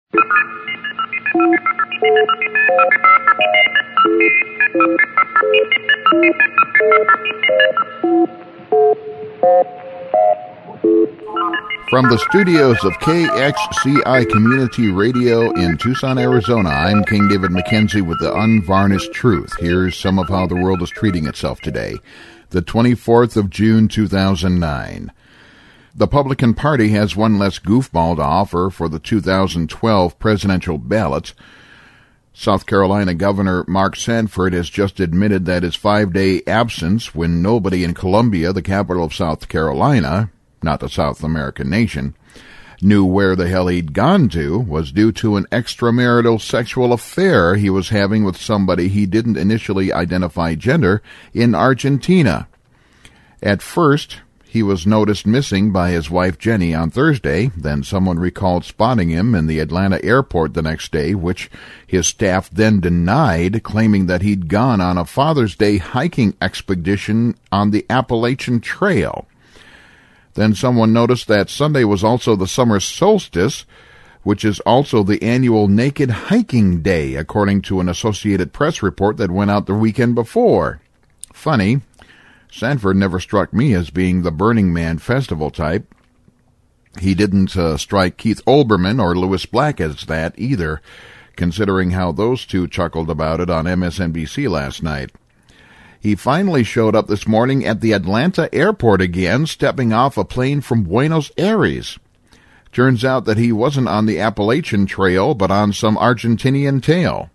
From the studios of KXCI Community Radio in Tucson, Arizona, I'm King David McKenzie with the unvarnished truth. Here's some of how the world is treating itself today. The 24th of June, 2009. The Republican Party has one less goofball to offer for the 2012 presidential ballot. South Carolina Governor Mark Sanford has just admitted that his 5-day absence, when nobody in Columbia, the capital of South Carolina, not the South American nation, knew where the hell he'd gone to, was due to an extramarital sexual affair he was having with somebody he didn't initially identify gender in Argentina. At first, he was noticed missing by his wife Jenny on Thursday. Then someone recalled spotting him in the Atlanta airport the next day, which his staff then denied, claiming that he'd gone on a Father's Day hiking expedition on the Appalachian Trail. Then someone noticed that Sunday was also the summer solstice, which is also the annual Naked Hiking Day, according to an Associated Press report that went out the weekend before. Funny, Sanford never struck me as being the Burning Man festival type. He didn't strike Keith Olbermann or Louis Black as that either, considering how those two chuckled about it on MSNBC last night. He finally showed up this morning at the Atlanta airport again, stepping off a plane from Buenos Aires. Turns out that he wasn't on the Appalachian Trail, but on some Argentinian tail.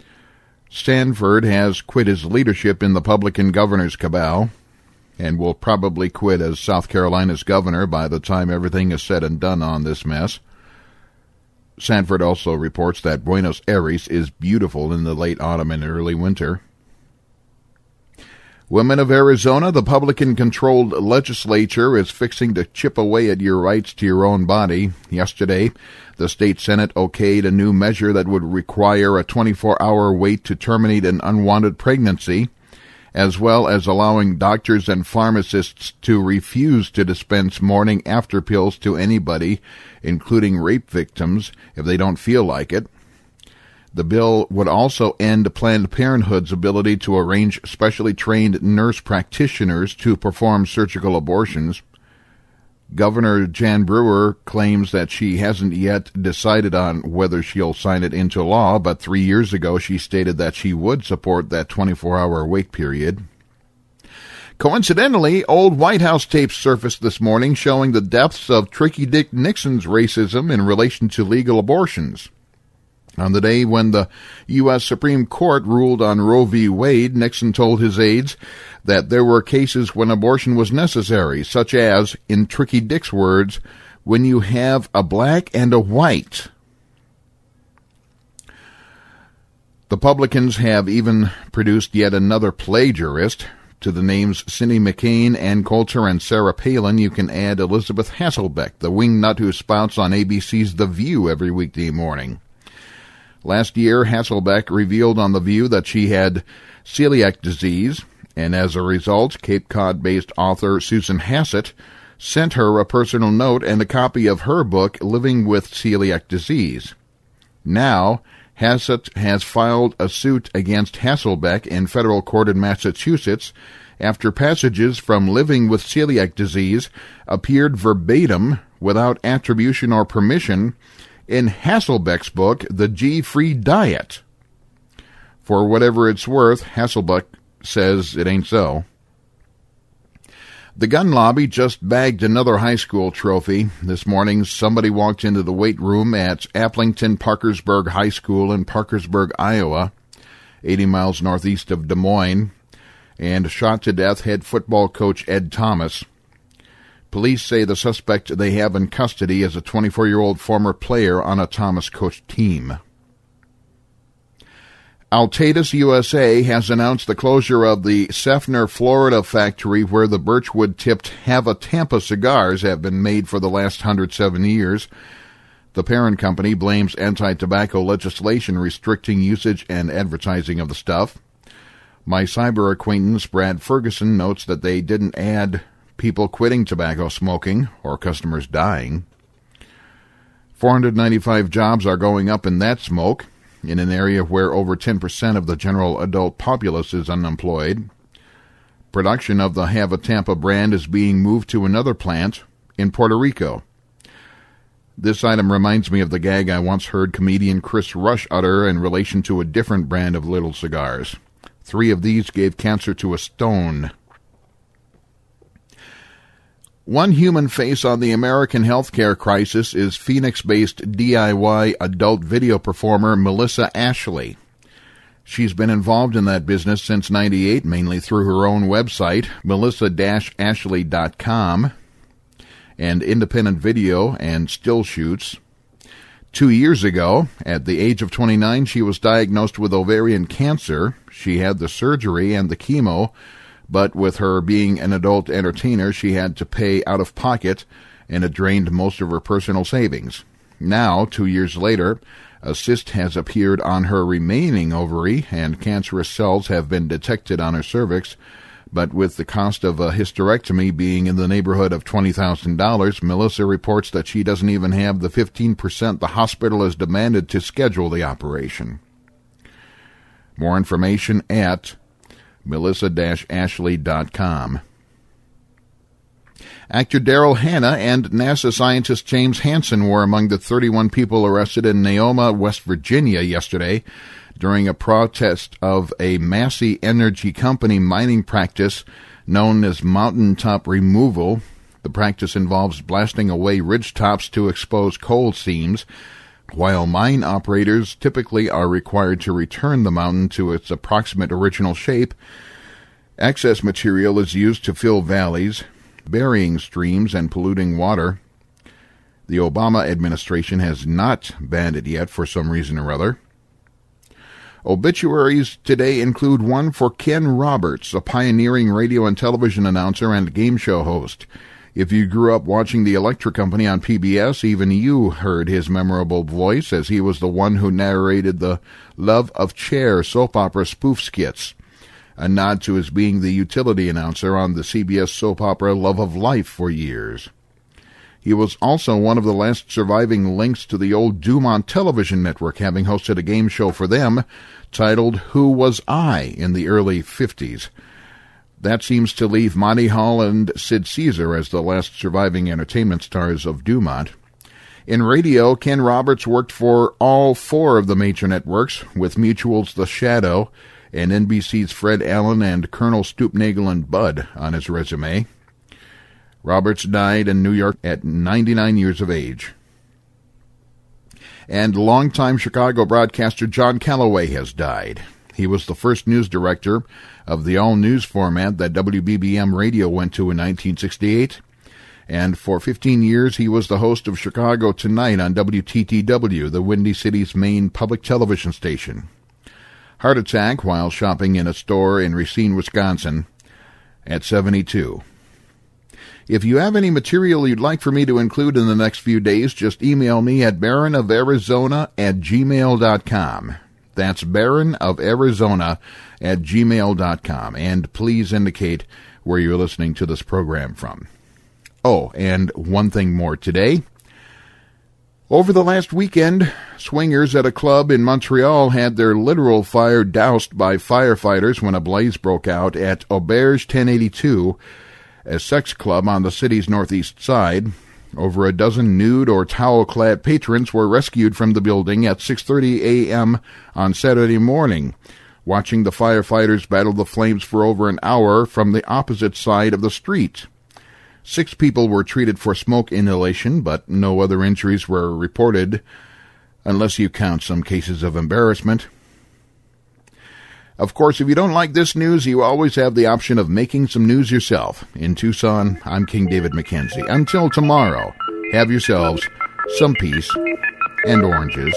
Sanford has quit his leadership in the Republican governor's cabal, and will probably quit as South Carolina's governor by the time everything is said and done on this mess. Sanford also reports that Buenos Aires is beautiful in the late autumn and early winter. Women of Arizona, the Republican-controlled legislature is fixing to chip away at your rights to your own body. Yesterday, the state Senate okayed a new measure that would require a 24-hour wait to terminate an unwanted pregnancy, as well as allowing doctors and pharmacists to refuse to dispense morning-after pills to anybody, including rape victims, if they don't feel like it. The bill would also end Planned Parenthood's ability to arrange specially trained nurse practitioners to perform surgical abortions. Governor Jan Brewer claims that she hasn't yet decided on whether she'll sign it into law, but 3 years ago she stated that she would support that 24-hour wait period. Coincidentally, old White House tapes surfaced this morning showing the depths of Tricky Dick Nixon's racism in relation to legal abortions. On the day when the U.S. Supreme Court ruled on Roe v. Wade, Nixon told his aides that there were cases when abortion was necessary, such as, in Tricky Dick's words, when you have a black and a white. The Republicans have even produced yet another plagiarist. To the names Cindy McCain, Ann Coulter, and Sarah Palin, you can add Elizabeth Hasselbeck, the wingnut who spouts on ABC's The View every weekday morning. Last year, Hasselbeck revealed on The View that she had celiac disease, and as a result, Cape Cod-based author Susan Hassett sent her a personal note and a copy of her book, Living with Celiac Disease. Now, Hassett has filed a suit against Hasselbeck in federal court in Massachusetts after passages from Living with Celiac Disease appeared verbatim, without attribution or permission, in Hasselbeck's book, The G-Free Diet. For whatever it's worth, Hasselbeck says it ain't so. The gun lobby just bagged another high school trophy. This morning, somebody walked into the weight room at Applington Parkersburg High School in Parkersburg, Iowa, 80 miles northeast of Des Moines, and shot to death head football coach Ed Thomas. Police say the suspect they have in custody is a 24-year-old former player on a Thomas-coached team. Altatus USA has announced the closure of the Seffner, Florida factory where the Birchwood-tipped Hava Tampa cigars have been made for the last 107 years. The parent company blames anti-tobacco legislation restricting usage and advertising of the stuff. My cyber acquaintance Brad Ferguson notes that they didn't add people quitting tobacco smoking or customers dying. 495 jobs are going up in that smoke, in an area where over 10% of the general adult populace is unemployed. Production of the Have a Tampa brand is being moved to another plant in Puerto Rico. This item reminds me of the gag I once heard comedian Chris Rush utter in relation to a different brand of little cigars. 3 of these gave cancer to a stone. One human face on the American healthcare crisis is Phoenix-based DIY adult video performer Melissa Ashley. She's been involved in that business since '98, mainly through her own website, melissa-ashley.com, and independent video and still shoots. 2 years ago, at the age of 29, she was diagnosed with ovarian cancer. She had the surgery and the chemo, but with her being an adult entertainer, she had to pay out of pocket, and it drained most of her personal savings. Now, 2 years later, a cyst has appeared on her remaining ovary, and cancerous cells have been detected on her cervix. But with the cost of a hysterectomy being in the neighborhood of $20,000, Melissa reports that she doesn't even have the 15% the hospital has demanded to schedule the operation. More information at melissa-ashley.com. Actor Daryl Hannah and NASA scientist James Hansen were among the 31 people arrested in Neoma, West Virginia yesterday during a protest of a Massey Energy Company mining practice known as mountaintop removal. The practice involves blasting away ridgetops to expose coal seams, while mine operators typically are required to return the mountain to its approximate original shape. Excess material is used to fill valleys, burying streams and polluting water. The Obama administration has not banned it yet for some reason or other. Obituaries today include one for Ken Roberts, a pioneering radio and television announcer and game show host. If you grew up watching The Electric Company on PBS, even you heard his memorable voice, as he was the one who narrated the Love of Cher soap opera spoof skits, a nod to his being the utility announcer on the CBS soap opera Love of Life for years. He was also one of the last surviving links to the old Dumont television network, having hosted a game show for them titled Who Was I in the early 50s. That seems to leave Monty Hall and Sid Caesar as the last surviving entertainment stars of Dumont. In radio, Ken Roberts worked for all 4 of the major networks, with Mutual's The Shadow and NBC's Fred Allen and Colonel Stoopnagle and Bud on his resume. Roberts died in New York at 99 years of age. And longtime Chicago broadcaster John Calloway has died. He was the first news director of the all-news format that WBBM Radio went to in 1968. And for 15 years, he was the host of Chicago Tonight on WTTW, the Windy City's main public television station. Heart attack while shopping in a store in Racine, Wisconsin, at 72. If you have any material you'd like for me to include in the next few days, just email me at baronofarizona@gmail.com. That's baronofarizona@gmail.com. And please indicate where you're listening to this program from. Oh, and one thing more today. Over the last weekend, swingers at a club in Montreal had their literal fire doused by firefighters when a blaze broke out at Auberge 1082, a sex club on the city's northeast side. Over a dozen nude or towel-clad patrons were rescued from the building at 6:30 a.m. on Saturday morning, watching the firefighters battle the flames for over an hour from the opposite side of the street. 6 people were treated for smoke inhalation, but no other injuries were reported, unless you count some cases of embarrassment. Of course, if you don't like this news, you always have the option of making some news yourself. In Tucson, I'm King David McKenzie. Until tomorrow, have yourselves some peace and oranges.